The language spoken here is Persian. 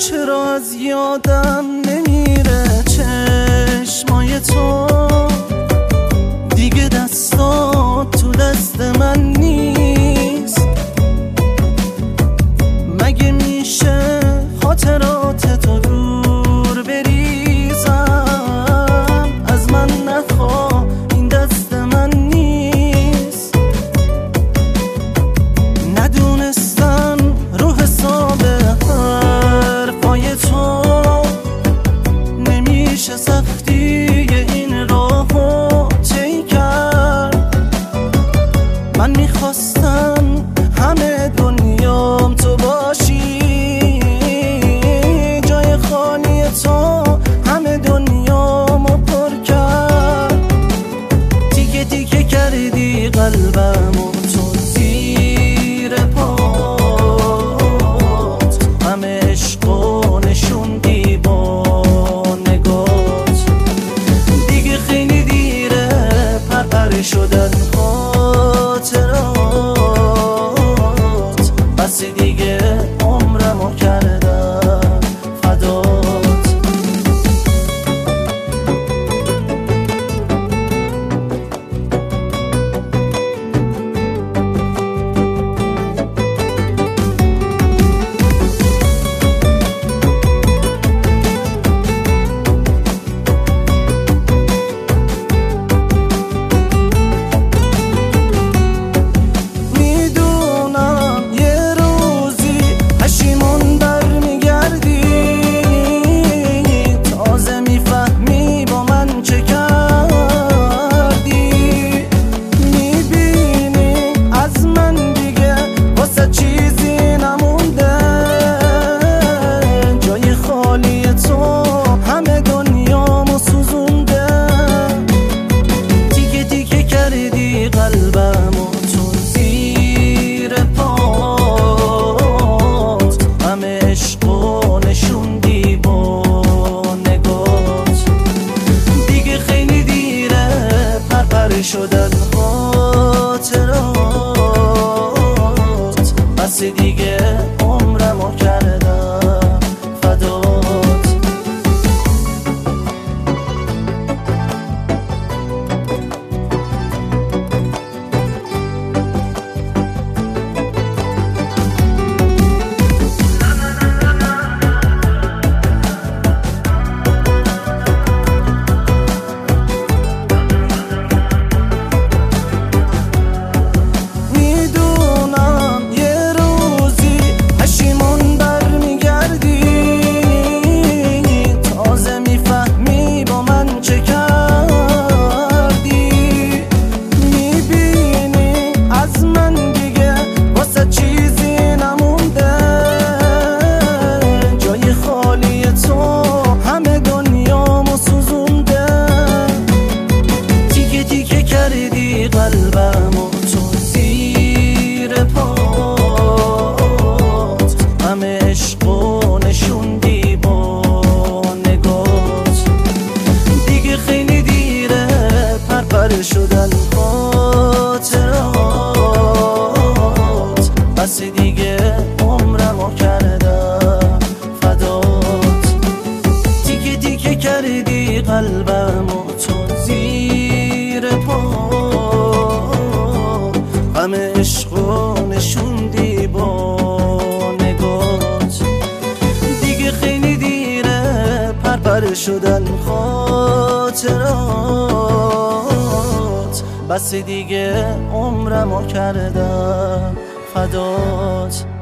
چرا از یادم نمیره چشمای تو، دیگه دستات تو دست من نیست. مگه میشه خاطرات تو دور بریزم؟ از من نخوا، این دست من نیست. ندونستم رو حساب حرفای تو نمیشه سختی این راهو طی کرد. من میخواستم همه دنیام تو باشی، جای خالی تو همه دنیامو پر کرد. تیکه تیکه کردی قلبمو تو زیر پات، همه عشقو نشوندی با نگات. دیگه خیلی دیره پرپر شدن خاطرات، بس دیگه عمرمو کردم فدات. قلبمو تو زیر پات، همه عشقو نشوندی با نگات. دیگه خیلی دیره پرپر شدن خاطرات، بس دیگه عمرمو کردم فدات. قلبمو تو زیر پات، همه عشقو نشوندی با نگات. دیگه خیلی دیره پرپر شدن خاطرات، بس دیگه عمرمو کردم فدات. تیکه تیکه کردی قلبمو تو زیر پات، همه عشقو نشوندی با نگات. دیگه خیلی دیره پرپر شدن خاطرات، بس دیگه عمرمو کردم فدات.